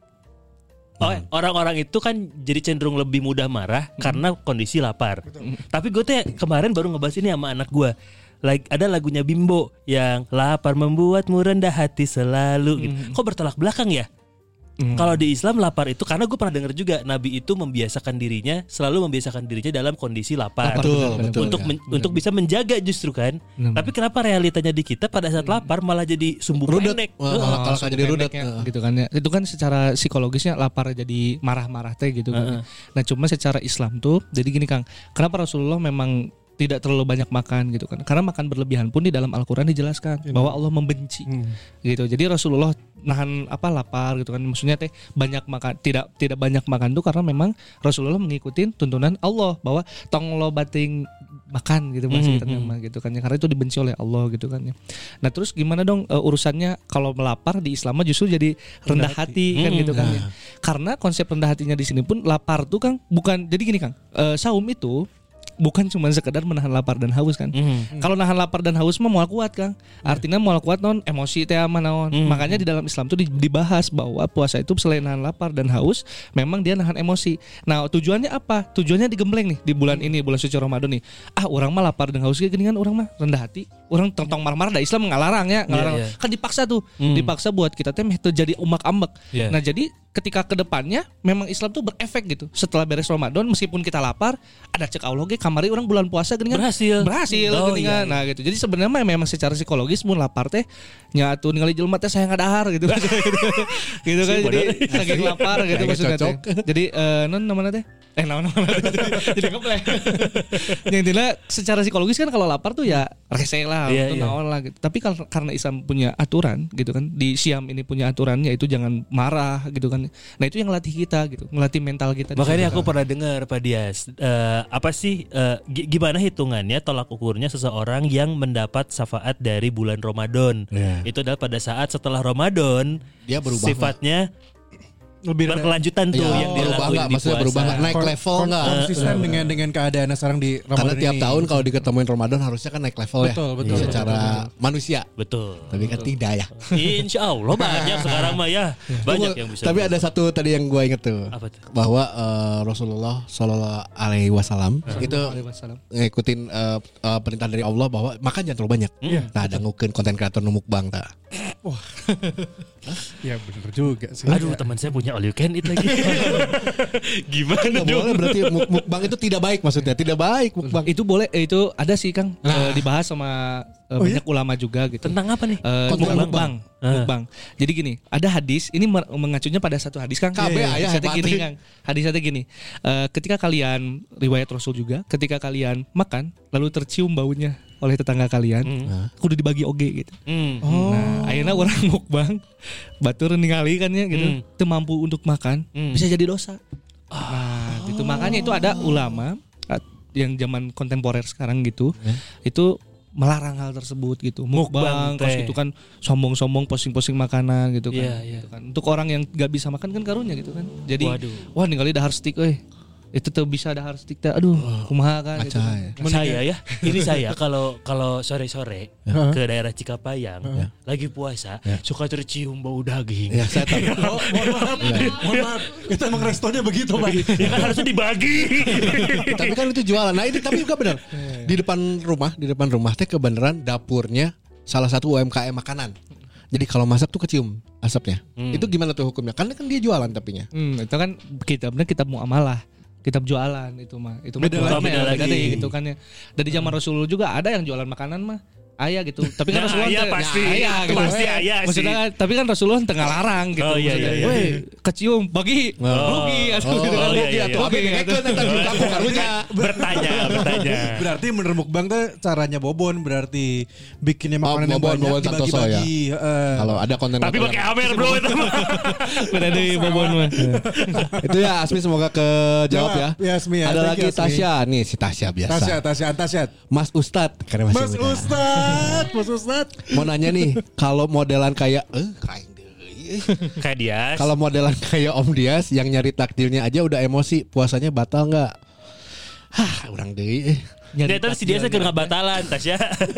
Orang-orang itu kan jadi cenderung lebih mudah marah karena kondisi lapar. Tapi gue tuh kemarin baru ngebahas ini sama anak gue. Ada lagunya Bimbo yang lapar membuatmu rendah hati selalu gitu. Kok bertolak belakang ya? Kalau di Islam lapar itu karena gue pernah dengar juga Nabi itu selalu membiasakan dirinya dalam kondisi lapar. Betul. Untuk bisa menjaga justru kan. Tapi kenapa realitanya di kita pada saat lapar malah jadi sumbu pendek? Kalau jadi rudet gitu kan ya. Itu kan secara psikologisnya lapar jadi marah-marah teh gitu kan. Nah, cuma secara Islam tuh jadi gini Kang. Kenapa Rasulullah memang tidak terlalu banyak makan gitu kan. Karena makan berlebihan pun di dalam Al-Qur'an dijelaskan bahwa Allah membenci. Gitu. Jadi Rasulullah nahan lapar gitu kan. Maksudnya teh banyak makan tidak banyak makan tuh karena memang Rasulullah mengikuti tuntunan Allah bahwa tong lo bating makan gitu masih kita nama gitu kan ya. Karena itu dibenci oleh Allah gitu kan ya. Nah, terus gimana dong urusannya kalau melapar di Islam justru jadi rendah hati kan gitu kan ya. Karena konsep rendah hatinya di sini pun lapar tuh Kang bukan jadi gini Kang. Saum itu bukan cuma sekedar menahan lapar dan haus kan. Kalau nahan lapar dan haus mah moal kuat Kang. Artinya moal kuat non emosi teh mah naon. Makanya di dalam Islam tuh dibahas bahwa puasa itu selain nahan lapar dan haus, memang dia nahan emosi. Nah, tujuannya apa? Tujuannya digembleng nih di bulan ini, bulan suci Ramadan nih. Orang mah lapar dan haus gini kan orang mah rendah hati. Orang tentang marah-marah da Islam ngalarang ya, Kan dipaksa tuh. Dipaksa buat kita teh terjadi umak-ambek. Nah, jadi ketika kedepannya memang Islam tuh berefek gitu. Setelah beres Ramadan meskipun kita lapar, ada cek Allah ge kamari orang bulan puasa gini kan berhasil gini kan. Nah gitu. Jadi sebenarnya memang secara psikologis mun lapar teh nya atuh ningali jelema teh sayang ngadahar gitu. Gitu kan jadi saking lapar gitu maksudnya teh. Jadi non namanya teh naon jadi ngeplay. Yang intinya secara psikologis kan kalau lapar tuh ya rese lah untuk naon lah gitu. Tapi karena Islam punya aturan gitu kan, di Siam ini punya aturannya itu jangan marah gitu kan. Nah itu yang ngelatih kita gitu, ngelatih mental kita. Makanya aku pernah dengar Pak Dias, apa sih gimana hitungannya tolak ukurnya seseorang yang mendapat syafaat dari bulan Ramadan. Itu adalah pada saat setelah Ramadan dia berubah sifatnya lebih berkelanjutan tuh yang dilakuin di puasa. Berubah naik level enggak? Konsisten dengan keadaan sekarang di Ramadan. Karena tiap tahun kalau diketemuin Ramadan harusnya kan naik level ya. Betul. Secara manusia. Betul. Tapi kan tidak ya. Insya Allah banyak sekarang mah ya. Banyak yang bisa. Tapi ada satu tadi yang gue inget tuh. Apa tuh? Bahwa Rasulullah Shallallahu Alaihi Wasallam itu ngikutin perintah dari Allah bahwa makan jangan terlalu banyak. Nah ada ngukeun konten kreator mukbang tak. Wah. Ya benar juga sih. Aduh teman saya punya all you can eat lagi. Gimana dong? Boleh berarti mukbang itu tidak baik maksudnya. Tidak baik mukbang. Itu boleh itu ada sih Kang dibahas sama banyak ulama juga gitu. Tentang apa nih? Mukbang. Jadi gini, ada hadis ini mengacunya pada satu hadis Kang. Hadisnya gini Kang. Hadisnya gini. Ketika kalian riwayat Rasul juga, ketika kalian makan lalu tercium baunya oleh tetangga kalian, kudu dibagi oge gitu. Nah, ayeuna orang mukbang batur ningali kan ya gitu, teu mampu untuk makan, bisa jadi dosa. Nah, gitu. Makanya itu ada ulama yang zaman kontemporer sekarang gitu, itu melarang hal tersebut gitu. Mukbang terus itu kan sombong-sombong posting-posting makanan gitu kan. Gitu kan. Untuk orang yang gak bisa makan kan karunya gitu kan. Jadi wah ningali dahar stick itu tuh bisa dahar stick teh. Aduh, kumaha kan gitu. Saya kalau sore-sore ke daerah Cikapayang lagi puasa suka tercium bau daging. Ya, saya tahu. Mohon maaf. Itu emang restonya begitu, Pak. Ya kan harusnya dibagi. Tapi kan itu jualan. Nah, itu tapi juga benar. Di depan rumah teh kebenaran dapurnya salah satu UMKM makanan. Jadi kalau masak tuh kecium asapnya. Itu gimana tuh hukumnya? Karena kan dia jualan tapinya. Itu kan kitab muamalah, kitab jualan itu mah. Itu Beda lagi. gitu kan ya. Dari zaman Rasulullah juga ada yang jualan makanan mah. Ayah gitu. Tapi kan Rasulullah ayah pasti. gitu. Pasti ayah sih. Maksudnya kan, tapi kan Rasulullah tengah larang gitu. Oh, iya, Maksudnya, iya, iya. "Weh, kecium bagi rugi atau gitu kan. iya, Rugi iya, atau iya. apa gitu. Bertanya. Berarti bener mukbang tuh caranya Bobon berarti bikinnya makanan yang Bobon banyak Santoso dibagi-bagi. Kalau ada konten Tapi pakai Amer bro itu. Beda dari Bobon mah. itu ya Asmi semoga kejawab ya. Ya, Asmi ya. Ada Thank you, lagi Asmi. Tasya nih si Tasya biasa. Tasya. Mas Ustadz karena masih Mas muda. Ustadz. Mau nanya nih, kalau modelan kayak kain deui. Kayak dia. Kalau modelan kayak Om Dias yang nyari takdirnya aja udah emosi, puasanya batal nggak? Urang deui. Dia tadi si dia nggak batalan Tasya.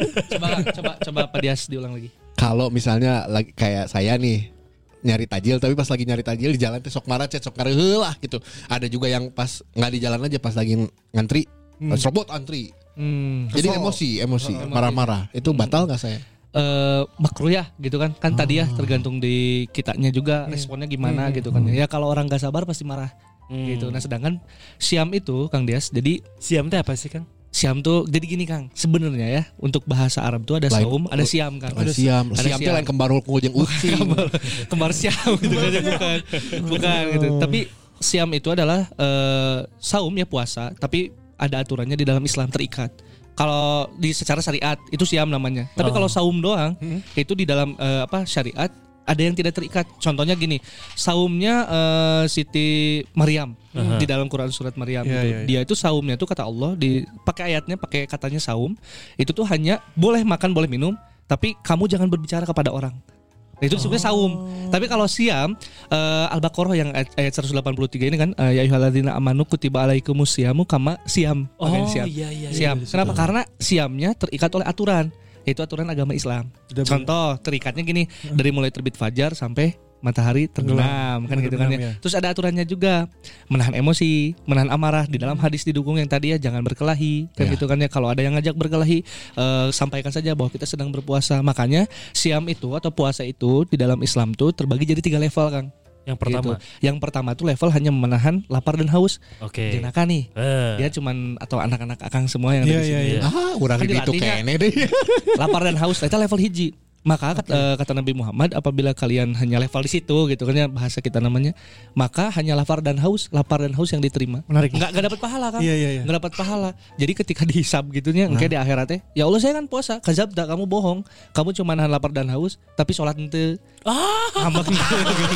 Coba Pak Dias diulang lagi. Kalau misalnya lagi kayak saya nih nyari tajil, tapi pas lagi nyari tajil di jalan tuh sok marah sok kareuheul lah gitu. Ada juga yang pas nggak di jalan aja pas lagi ngantri, serobot antri. Jadi emosi, marah-marah. Itu batal nggak saya? Makruh ya gitu kan tadi ya tergantung di kitanya juga responnya gimana gitu kan ya. Kalau orang nggak sabar pasti marah gitu. Nah sedangkan siam itu Kang Dias, jadi Siam teh apa sih Kang? siam tuh jadi gini Kang, sebenarnya ya untuk bahasa Arab tuh ada saum, ada siam Kang. Ada siam tuh lain kembar hulkul jeung ucing. Kembar siam gitu kan bukan gitu. Tapi siam itu adalah saum ya puasa, tapi ada aturannya di dalam Islam terikat. Kalau di secara syariat itu siam namanya. Tapi kalau saum doang itu di dalam syariat ada yang tidak terikat. Contohnya gini, saumnya Siti Maryam di dalam Quran surat Maryam gitu. Dia itu saumnya tuh kata Allah pakai ayatnya, pakai katanya saum itu tuh hanya boleh makan, boleh minum, tapi kamu jangan berbicara kepada orang. Nah, itu sebenarnya saum. Tapi kalau siam Al-Baqarah yang ayat 183 ini kan ya ayyuhalladzina amanu kutiba alaikumus siyamu kama siam. Siam. Siam. Kenapa? Karena siamnya terikat oleh aturan. Itu aturan agama Islam. Contoh terikatnya gini, dari mulai terbit fajar sampai matahari terbenam kan gitu kan ya. Terus ada aturannya juga, menahan emosi, menahan amarah. Di dalam hadis didukung yang tadi ya jangan berkelahi kan gitu kan ya. Kalau ada yang ngajak berkelahi sampaikan saja bahwa kita sedang berpuasa. Makanya siam itu atau puasa itu di dalam Islam tuh terbagi jadi 3 level Kang. Yang pertama gitu. Yang pertama tuh level hanya menahan lapar dan haus. Jenaka nih. Dia cuman atau anak-anak akang semua yang ada di sini. Urang Kan itu kene deh. Lapar dan haus itu level hiji. Maka kata Nabi Muhammad, apabila kalian hanya level di situ gitu kan ya bahasa kita namanya, maka hanya lapar dan haus yang diterima. Menarik. Enggak dapat pahala kan? Iya. Enggak dapat pahala. Jadi ketika dihisab gitunya, engke di akhiratnya, ya Allah saya kan puasa, kazabda kamu bohong. Kamu cuma nahan lapar dan haus, tapi sholat henteu. Ngambek gitu.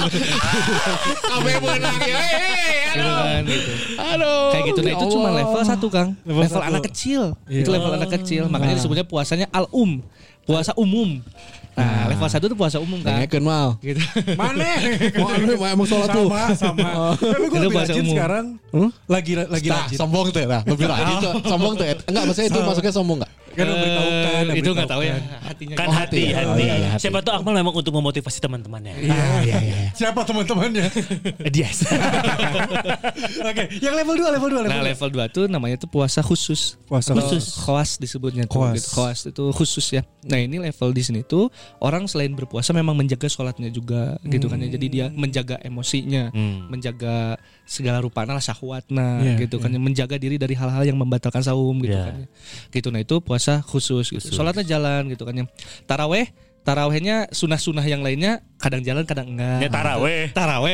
Kabe beunang ya. Gitu. Aduh. Kayak gitu. Nah itu cuma level 1 Kang. Level 1. anak kecil. Itu level anak kecil. Makanya disebutnya puasanya puasa umum. Nah, level 1 itu puasa umum kan. Nengekeun mal. Gitu. Mana? Emang sholat tuh. Sama. Tapi gue Itu lebih bahasa rajin umum. sekarang. Lagi rajin. Sombong tuh lah. Lebih rajin tuh. Sombong tuh. Enggak, maksudnya itu masuknya sombong enggak? Kan memberitahukan. Itu enggak tahu ya hatinya. Kan Oh, hati. hati. Siapa tuh Akmal memang untuk memotivasi teman-temannya. Iya. Siapa teman-temannya? Dia. Oke, yang level 2. Nah, level 2 tuh namanya tuh puasa khusus. Puasa Khawas disebutnya tuh. Khawas. Gitu. Khawas itu khusus ya. Nah, ini level di sini tuh orang selain berpuasa memang menjaga sholatnya juga gitu kan ya. Jadi dia menjaga emosinya, menjaga segala rupanya lah syahwatna gitu kan ya. Menjaga diri dari hal-hal yang membatalkan saum gitu kan ya. Gitu. Nah, itu puasa khusus gitu. Sholatnya jalan gitu kan ya. Tarawehnya sunah-sunah yang lainnya kadang jalan kadang enggak. Ya taraweh.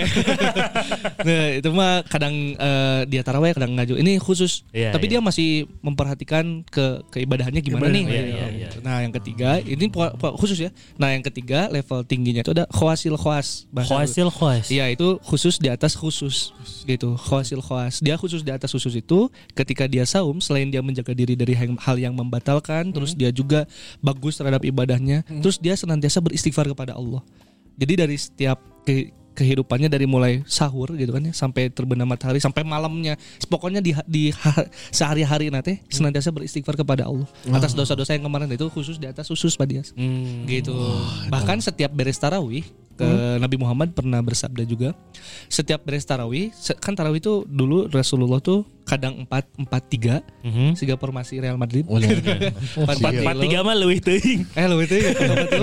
Nah, itu mah kadang dia taraweh kadang enggak juga. Ini khusus. Tapi dia masih memperhatikan keibadahannya gimana nih. Iya. Nah, yang ketiga ini khusus ya. Nah, yang ketiga level tingginya itu ada khawasil khawas. Iya, itu khusus di atas khusus gitu. Khawasil khawas. Dia khusus di atas khusus itu ketika dia saum selain dia menjaga diri dari hal yang membatalkan, terus dia juga bagus terhadap ibadahnya, terus dia senantiasa beristighfar kepada Allah. Jadi dari setiap kehidupannya dari mulai sahur gitu kan ya sampai terbenam matahari sampai malamnya, pokoknya di sehari-hari nanti senantiasa beristighfar kepada Allah atas dosa-dosa yang kemarin itu khusus di atas khusus Pak Dias. Gitu. Bahkan setiap beres tarawih Nabi Muhammad pernah bersabda juga, setiap beres tarawih kan tarawih itu dulu Rasulullah tuh kadang 4-4-3 sehingga formasi Real Madrid. 4-4-3 mah leuwih teuing. Leuwih teuing.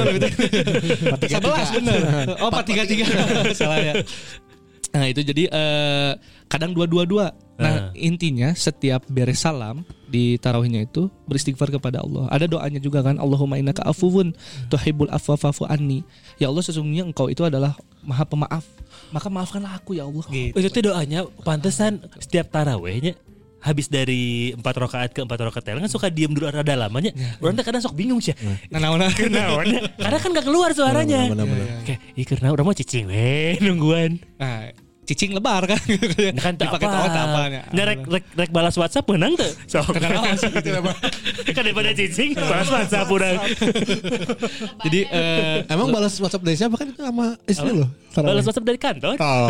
11 bener. Oh 4-3-3 salah ya. Nah itu jadi kadang 2-2-2. Nah intinya setiap beres salam di tarawihnya itu beristighfar kepada Allah. Ada doanya juga kan, Allahumma innaka afuwun tuhibbul afwa fa'fu anni. Ya Allah sesungguhnya engkau itu adalah maha pemaaf, maka maafkanlah aku ya Allah. Gitu. Itu tuh doanya pantesan setiap tarawihnya habis dari 4 rakaat ke 4 rakaat kan suka diem dulu rada lamanya. Orang kadang sok bingung sih. Naon-naon. Karena kan gak keluar suaranya. Kayak karena orang mau cicing nungguan. Nah, cicing lebar kan. Kan dipakai tawa apanya. Rek balas WhatsApp menang tuh. Sok. Kan daripada cicing balas WhatsApp urang. Jadi emang balas WhatsApp dari siapa kan itu sama istri lo? Balas WhatsApp dari kantor. Oh.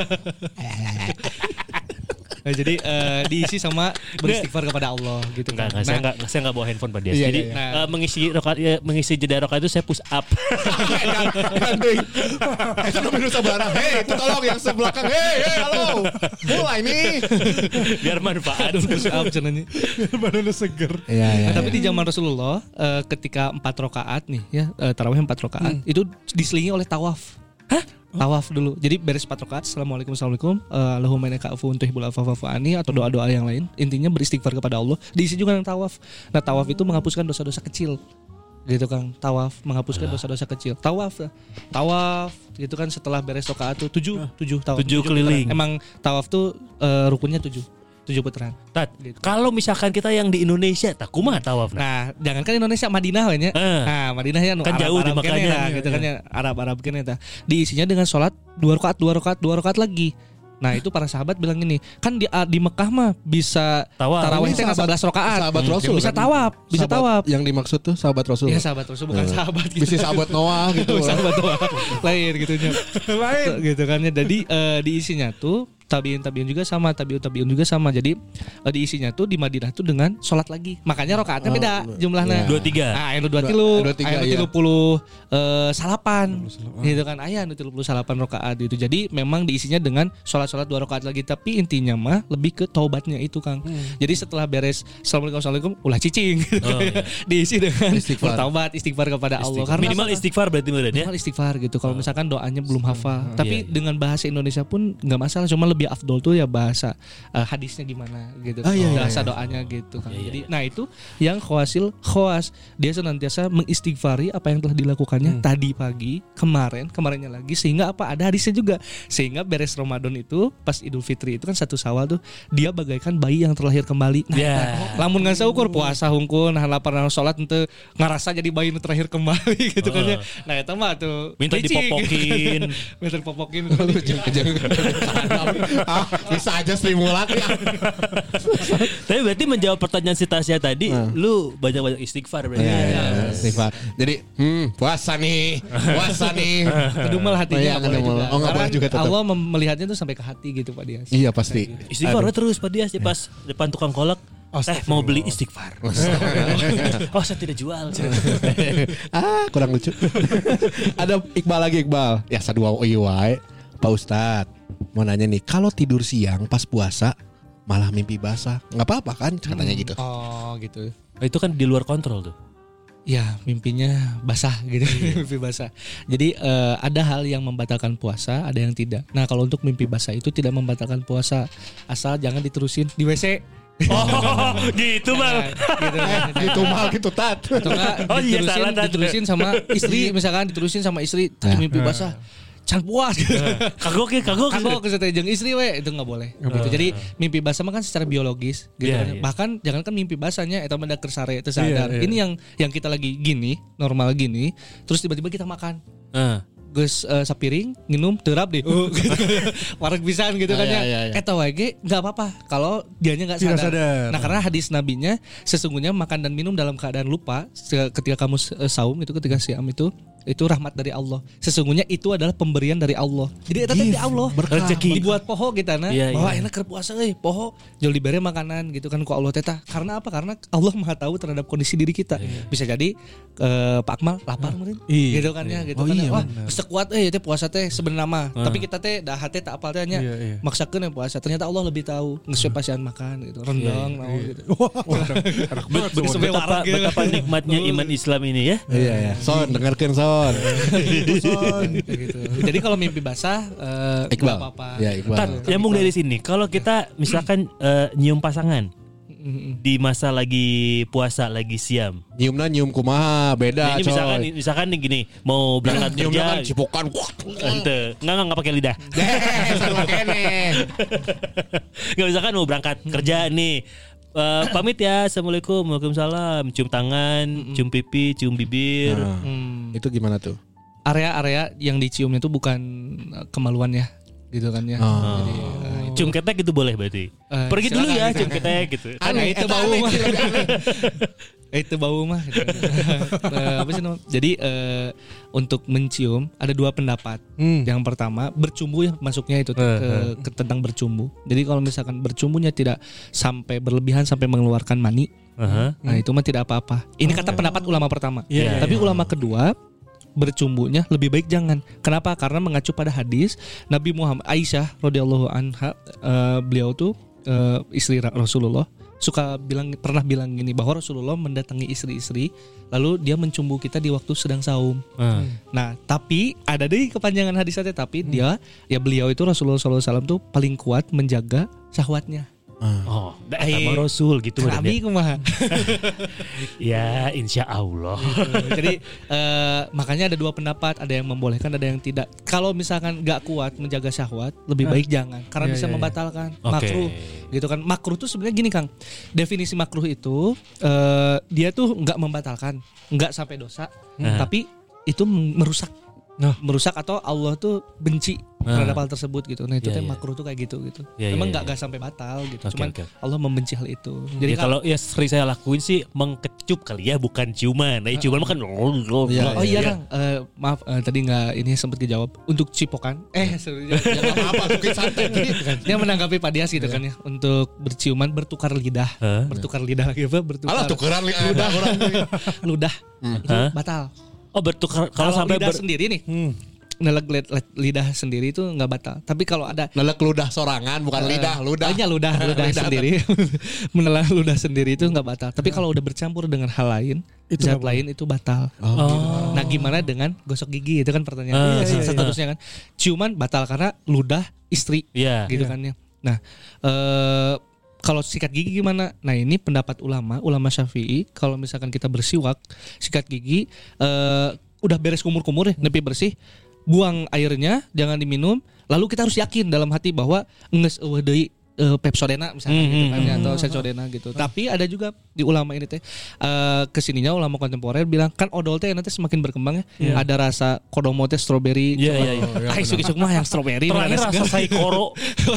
Nah, jadi diisi sama beristighfar kepada Allah gitu kan. Saya nggak bawa handphone pada dia. Jadi mengisi jeda rakaat itu saya push up. Itu nomor sabarang. Hei, itu tolong yang sebelakang. Hei, halo. Mulai nih. Biar manfaat. Push up cenanya. Badannya seger. Nah, tapi di zaman Rasulullah ketika 4 rakaat nih ya, tarawih 4 rakaat itu diselingi oleh tawaf. Tawaf dulu. Jadi beres 4 rakaat, assalamualaikum Allahumma innaka afuwun tuhibbul afwa fa'fu anni atau doa-doa yang lain. Intinya beristighfar kepada Allah. Diisi juga dengan tawaf. Nah, tawaf itu menghapuskan dosa-dosa kecil. Gitu kan. Tawaf menghapuskan dosa-dosa kecil. Tawaf gitu kan setelah beres rakaat tuh 7 tawaf. 7 keliling. Emang tawaf tuh rukunnya 7 putaran. Gitu. Kalau misalkan kita yang di Indonesia, tak kumaha tawaf. Nah, jangankan Indonesia, Madinah we nya. Nah, Madinah ya kan jauh di makanya gitu kan ya, Arab kene tah. Diisinya dengan salat 2 rakaat lagi. Nah, itu para sahabat bilang gini, kan di Mekah mah bisa tarawih teh 11 rakaat. Sahabat Rasul bisa kan? bisa tawaf. Yang dimaksud tuh sahabat Rasul. Ya sahabat Rasul bukan sahabat gitu. Bisa sahabat Noah gitu. Sahabat Noah. Lain gitunya. Lain gitu kan ya. Jadi diisinya tuh tabiin juga sama. Jadi diisinya tuh di Madinah tuh dengan sholat lagi. Makanya rakaatnya beda jumlahnya. 23. Nah, anu 30 salapan. Gitu kan. Aya anu 30 salapan rakaat itu. Jadi memang diisinya dengan sholat 2 rakaat lagi, tapi intinya mah lebih ke taubatnya itu, Kang. Jadi setelah beres assalamualaikum ulah cicing. Diisi dengan bertaubat, istighfar kepada Allah. Karena minimal istighfar berarti ya. Minimal istighfar gitu. Kalau misalkan doanya belum hafal. Tapi dengan bahasa Indonesia pun enggak masalah, cuma lebih afdol tuh ya bahasa hadisnya gimana gitu, bahasa doanya gitu kan. Jadi nah itu yang khawas dia senantiasa mengistighfari apa yang telah dilakukannya tadi pagi, kemarinnya lagi, sehingga apa ada hadisnya juga, sehingga beres Ramadan itu pas Idul Fitri itu kan 1 Syawal tuh dia bagaikan bayi yang terlahir kembali. Nah, lamun ngan saukur puasa hungkul nah lapar salat henteu ngarasa jadi bayi yang terlahir kembali gitu kan ya. Nah eta mah tuh minta dipopokin. Minta dipopokin. Bisa aja Sri Mulat ya. Tapi berarti menjawab pertanyaan si Tasya tadi, lu banyak istighfar berarti. Istighfar. Jadi puasa nih. Kudu mal hatinya enggak boleh. Oh, enggak boleh juga tetap. Allah melihatnya tuh sampai ke hati gitu Pak Dias. Iya pasti. Istighfar terus Pak Dias pas depan tukang kolak. Mau beli istighfar. Saya tidak jual. Kurang lucu. Ada Iqbal lagi. Ya sadua wae. Pak Ustadz mau nanya nih, kalau tidur siang pas puasa malah mimpi basah, nggak apa-apa kan katanya gitu? Oh gitu. Itu kan di luar kontrol tuh. Ya mimpinya basah gitu. Mimpi basah. Jadi ada hal yang membatalkan puasa, ada yang tidak. Nah kalau untuk mimpi basah itu tidak membatalkan puasa, asal jangan diterusin di WC. Oh gitu Mal. Gitu Mal gitu Tat. Atau enggak diterusin sama istri, misalkan diterusin sama istri mimpi basah. Can puas gitu. Kagok ke jeung istri we itu enggak boleh gitu. Jadi mimpi basah mah kan secara biologis gitu kan. Bahkan jangankan mimpi basahnya eta mah da kersare teu sadar. Ini yang kita lagi gini, normal gini, terus tiba-tiba kita makan. Geus sapiring nginum terap deh. Wareg pisan gitu kan ya. Eta wae ge enggak apa-apa kalau dianya enggak sadar. Nah, karena hadis nabinya sesungguhnya makan dan minum dalam keadaan lupa ketika kamu saum itu, ketika siam itu itu rahmat dari Allah. Sesungguhnya itu adalah pemberian dari Allah. Jadi eta teh di Allah rezeki dibuat poho kita bahwa enak keur puasa poho jual dibere makanan gitu kan ku Allah teh. Karena apa? Karena Allah Maha tahu terhadap kondisi diri kita. Bisa jadi Pak Akmal lapar meureun gitu kan ya gitu kan. Wah, sekuat teh puasa teh sebenarnya mah. Tapi kita teh dah hate tak apal teh nya maksakeun puasa. Ternyata Allah lebih tahu geus pasian makan gitu. Rendang naon gitu. Betapa nikmatnya iman Islam ini ya. Iya. Son dengarkeun son. Gitu. Jadi kalau mimpi basah Iqbal. apa-apa. Ya, Iqbal. Nyambung dari sini. Kalau kita misalkan nyium pasangan di masa lagi puasa, lagi siam. Nyiumna nyium kumaha beda Ini misalkan nih gini, mau berangkat kerja. Nyiumna kan cipokan. Ente, enggak pakai lidah. Enggak misalkan mau berangkat kerja nih. Pamit ya, assalamualaikum, waalaikumsalam, cium tangan, cium pipi, cium bibir. Itu gimana tuh? Area-area yang diciumnya itu bukan kemaluan ya, gitu kan ya. Jadi, cium ketek itu boleh berarti. Pergi dulu ya cium ketek gitu. Aneh itu bau mah. Itu bau mah. Apa sih namanya? Jadi untuk mencium ada dua pendapat. Yang pertama bercumbu ya masuknya itu ke tentang bercumbu. Jadi kalau misalkan bercumbunya tidak sampai berlebihan sampai mengeluarkan mani, nah itu mah tidak apa-apa. Ini kata pendapat ulama pertama. Tapi ulama kedua bercumbunya lebih baik jangan. Kenapa? Karena mengacu pada hadis Nabi Muhammad Aisyah radhiyallahu anha, beliau tuh istri Rasulullah pernah bilang gini bahwa Rasulullah mendatangi istri-istri lalu dia mencumbu kita di waktu sedang saum. Nah, tapi ada deh kepanjangan hadisnya tapi beliau itu Rasulullah SAW tuh paling kuat menjaga syahwatnya. Sama Rasul gitu Nabi kumaha. Ya insya Allah Gitu. Jadi makanya ada dua pendapat, ada yang membolehkan, ada yang tidak. Kalau misalkan gak kuat menjaga syahwat, lebih baik jangan, karena bisa membatalkan. Makruh, gitu kan. Makruh tuh sebenarnya gini Kang, definisi makruh itu dia tuh nggak membatalkan, nggak sampai dosa, tapi itu merusak atau Allah tuh benci terhadap hal tersebut gitu. Nah itu makruh tuh kayak gitu. Emang nggak sampai batal gitu. Cuman Allah membenci hal itu. Jadi kalau sering saya lakuin sih mengkecup kali ya, bukan ciuman. Nah ciuman mah kan Kang, maaf tadi nggak ini sempat dijawab untuk cipokan. Apa mungkin santai dia menanggapi Pak Dias gitu kan ya. Untuk berciuman bertukar lidah lagi apa? Alah tukeran lidah orang ludah itu batal. Oh bertukar kalau sampai lidah sendiri nih. Nelek lidah sendiri itu nggak batal. Tapi kalau ada nelek ludah sorangan bukan lidah. ludah sendiri. Menelan ludah sendiri itu nggak batal. Tapi kalau udah bercampur dengan hal lain, zat lain itu batal. Nah, gimana dengan gosok gigi? Itu kan pertanyaan seterusnya kan. Ciuman batal karena ludah istri. Gitu kan ya. Nah, kalau sikat gigi gimana? Nah ini pendapat ulama Syafi'i. Kalau misalkan kita bersiwak, sikat gigi, udah beres kumur-kumur ya, nepi bersih, buang airnya, jangan diminum. Lalu kita harus yakin dalam hati bahwa nges deui Pepsodena misalnya gitu kan ya, atau Sensodyne gitu. Tapi ada juga di ulama ini teh kesininya ulama kontemporer bilang kan odol teh nanti semakin berkembang ya. Ada rasa kodomo teh strawberry. Isuk-isuk mah yang strawberry. Terakhir rasa saikoro.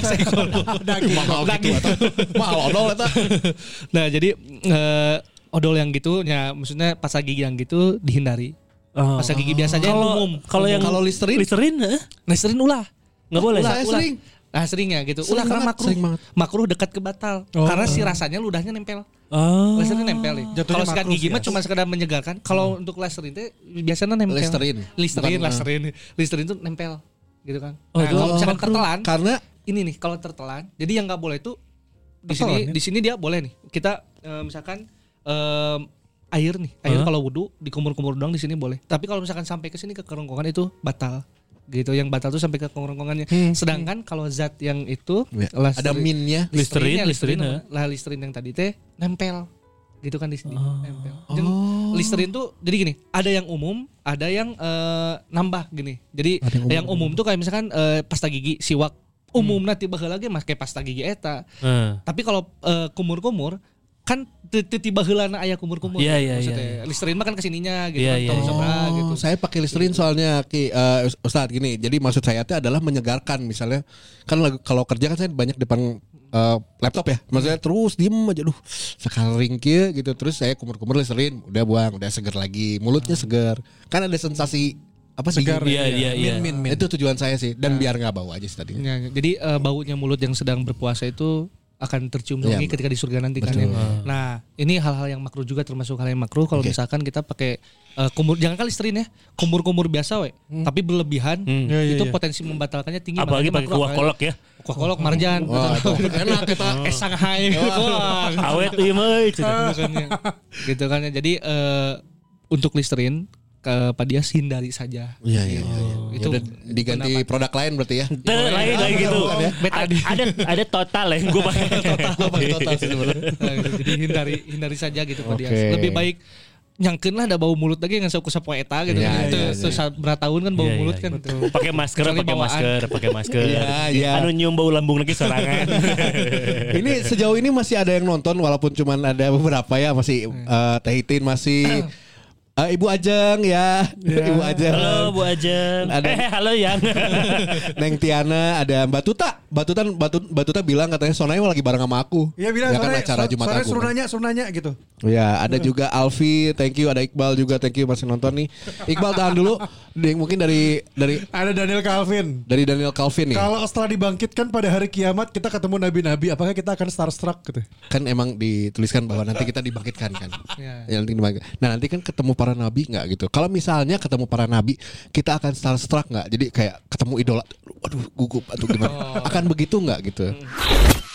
Mahal odol eta. Nah jadi odol yang gitu ya, maksudnya pasta gigi yang gitu dihindari. Pasta gigi biasa aja umum. Kalau Listerin ulah. Nggak boleh. Saya sering. Seringnya gitu. Ulah karena makruh dekat ke batal. Karena si rasanya ludahnya nempel. Listerin nempel nih. Kalau sikat gigi mah cuma sekedar menyegarkan. Kalau untuk Listerin teh biasanya nempel. Listerin tuh nempel gitu kan. Kalau misalkan tertelan, karena ini nih kalau tertelan, jadi yang nggak boleh tuh di sini dia boleh nih. Kita misalkan air kalau wudu dikumur-kumur doang di sini boleh. Tapi kalau misalkan sampai ke sini ke kerongkongan itu batal. Gitu, yang batal tuh sampai ke kerongkongannya. Sedangkan kalau zat yang itu ada minnya, Listerin yang tadi teh nempel. Gitu kan di sini nempel. Listerin tuh jadi gini, ada yang umum, ada yang nambah gini. Jadi yang umum tuh kayak misalkan pasta gigi, siwak umumna tiba lagi make pasta gigi eta. Tapi kalau kumur-kumur kan tiba heulana aya kumur-kumur. Maksudnya Listerin mah kan kesininya gitu gitu. Saya pakai Listerin soalnya Ustadz gini. Jadi maksud saya itu adalah menyegarkan, misalnya kan kalau kerja kan saya banyak depan laptop ya. Maksudnya terus diem aja, sekaring kieu gitu. Terus saya kumur-kumur Listerin, udah buang, udah seger lagi, mulutnya seger. Kan ada sensasi apa sih? Segar. Iya. Min. Itu tujuan saya sih, dan biar nggak bau aja sih tadi. Ya, jadi baunya mulut yang sedang berpuasa itu akan tercium wangi ketika di surga nanti kan ya. Nah, ini hal-hal yang makruh juga, termasuk hal yang makruh kalau misalkan kita pakai kumur, jangan kali Listerin ya, kumur-kumur biasa tapi berlebihan itu potensi membatalkannya tinggi. Apalagi pakai kuah kolok ya. Kuah kolok marjan. Enak kita. Shanghai. Awet ieu mah. Gitu kan ya. Jadi untuk Listerin Pak Dias hindari saja. Iya. Itu diganti produk lain berarti ya. Lain lagi gitu. Ada total ya gue pakai. Total sih sebenarnya. Jadi hindari saja gitu Pak Dias. Oke. Lebih baik nyangkeun lah ada bau mulut lagi ngan saku-saku eta gitu. Itu berat tahun kan bau mulut kan. Pakai masker. Iya. Anu nyium bau lambung lagi sorangan. Ini sejauh ini masih ada yang nonton walaupun cuman ada beberapa ya, masih Teh Itin masih Ibu Ajeng ya. Ibu Ajeng. Halo Bu Ajeng. Halo yang. Neng Tiana, ada Mbak Tuta. Mbak Tuta bilang katanya Sonai lagi bareng sama aku. Iya bilang ya kan acara Jumat Agung. Suruh nanya gitu. Ya, ada juga Alfi, thank you, ada Iqbal juga, thank you masih nonton nih. Iqbal tahan dulu. Mungkin dari ada Daniel Calvin. Dari Daniel Calvin nih. Kalau setelah dibangkitkan pada hari kiamat kita ketemu nabi-nabi, apakah kita akan starstruck gitu? Kan emang dituliskan bahwa nanti kita dibangkitkan kan. Ya. Nah, nanti kan ketemu para nabi nggak gitu. Kalau misalnya ketemu para nabi, kita akan starstruck nggak? Jadi kayak ketemu idola, waduh gugup atau gimana? Akan begitu nggak gitu?